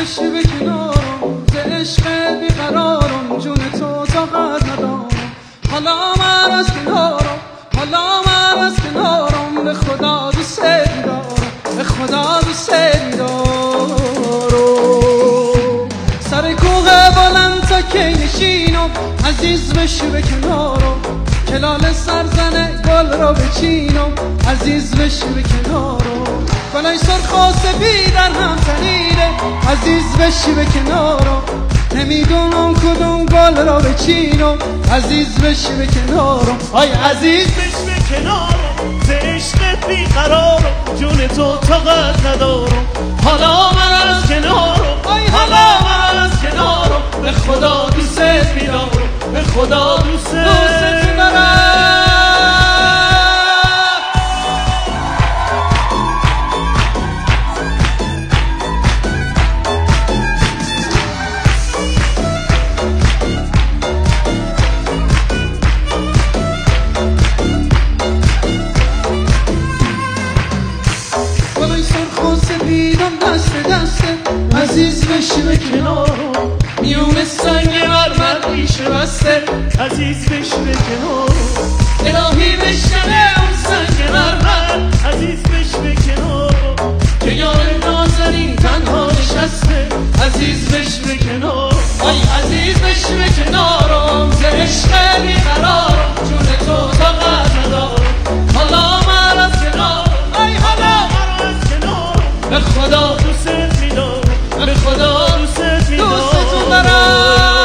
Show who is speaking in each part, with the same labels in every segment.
Speaker 1: بشی به کنارم، ز عشق بیقرارم، جون تو طاقت ندارم. حالا من از کنارم، حالا من از کنارم، به خدا دوست دارم، به خدا دوست دارم. سر کوه بلند تا کی نشینم، عزیز بشی به کنارم، کلال سرزن گل را بچینم، عزیز بشی به کنارم. گلای سرخ و سپید در هم تنیده، عزیز بشی به کنارم، نمیدونم کدوم گل را بچینم، عزیز بشی به کنارم. آی عزیز
Speaker 2: بشی به کنارم، ز عشقت بیقرارم، جون تو طاقت ندارم. حالا من از کنارم، حالا من از کنارم، به خدا دوست می‌دارم، به خدا دوست
Speaker 1: دارم. گلای سرخ و سپیدم دست دسته، عزیز بشی به کنارم، میون سنگ مرمر ریشه بسته،
Speaker 2: عزیز بشی به کنارم.
Speaker 1: الهی بشکنه اون سنگ مرمر،
Speaker 2: عزیز بشی به کنارم،
Speaker 1: که یار نازنین تنها نشسته، عزیز بشی به کنارم. آی عزیز بشی به کنارم، ز عشق بیقرارم، جون تو طاقت ندارم. حالا من از کنارم، آی حالا
Speaker 2: من از کنارم،
Speaker 1: به خدا
Speaker 2: دوست می‌دارم، به خدا دوست می‌دارم.
Speaker 1: دوستتون دارم.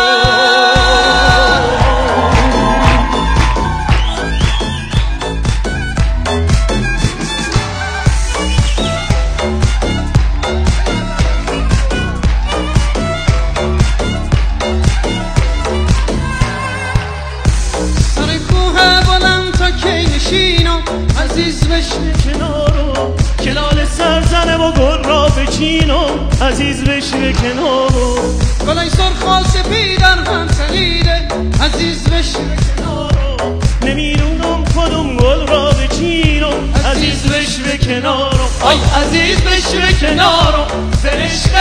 Speaker 1: سر کوه بلند تا کی نشینم، عزیز بشی
Speaker 2: کنارم، کلال سرزنم و گل را بچینم، عزیز بشی به کنارم.
Speaker 1: گلای سرخ و سپید در هم تنیده، عزیز بشی به
Speaker 2: کنارم، نمیدونم کدوم گل را بچینم، عزیز بشی به کنارم.
Speaker 1: آی عزیز بشی به کنارم، ز عشق